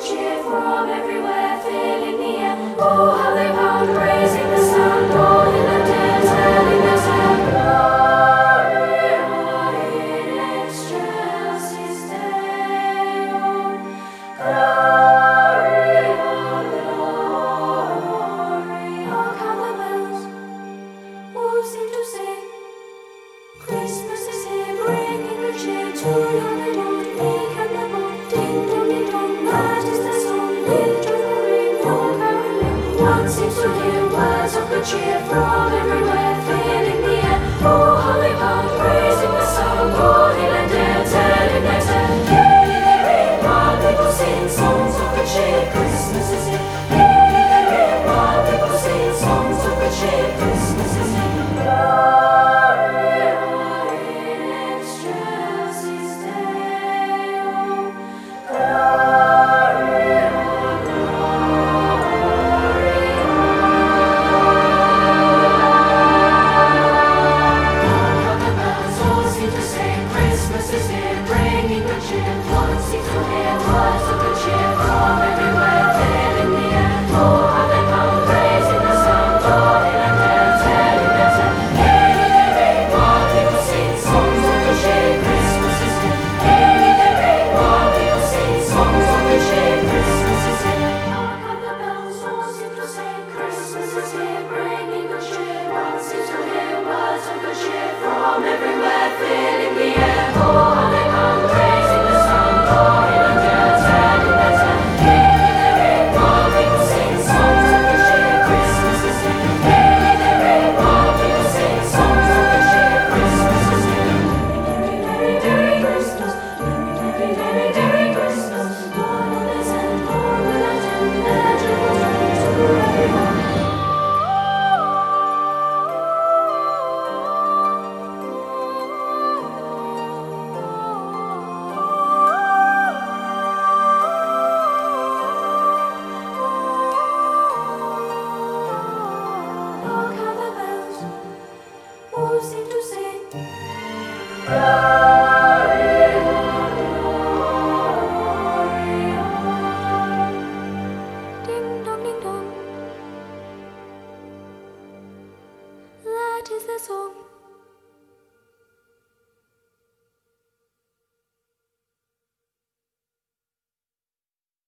cheer from everywhere, filling the air. Oh, how they pound, raising the sound, all in the dead, telling us our glory in excelsis Deo. Glory, oh, glory. Hark how the bells all seem to sing. Christmas is here, bringing good cheer to young and old, meek and the bold. Ding dong, ding dong, that is the song. With joyful ring, all caroling, one seems to hear words of good cheer from everywhere, filling the air. Oh, how they pound, raising the sound, all hill and dale, telling their tale. Gaily they ring, while people sing songs of good cheer. Christmas is here. Gaily they ring, while people sing songs of good cheer. Christmas is here. Glory in excelsis Deo. Glory, how the bells all seem to sing. Christmas is here, bringing good cheer. One seems to hear words of good cheer from everywhere, filling the air. Oh, how they pound, raising the sound, all in and dale, telling their tale. Gaily they ring, while people sing songs of good cheer. Christmas is here. Gaily they ring, while people sing songs of good cheer. Christmas is here. Hark how the bells all seem to sing. Christmas is here, bringing good cheer. One seems to hear words of good cheer from everywhere, filling the air. Oh, how they pound, raising the sound, all in and dale, telling their tale. Gaily they ring, while people sing songs of good cheer. Christmas is here. Gaily they ring, while people sing songs of good cheer. Christmas is here. Merry, merry, merry Christmas. Merry, merry, merry Christmas. Lord will listen, Lord will attend, their joyful strains to everyone. Hark how the bells all seem to sing.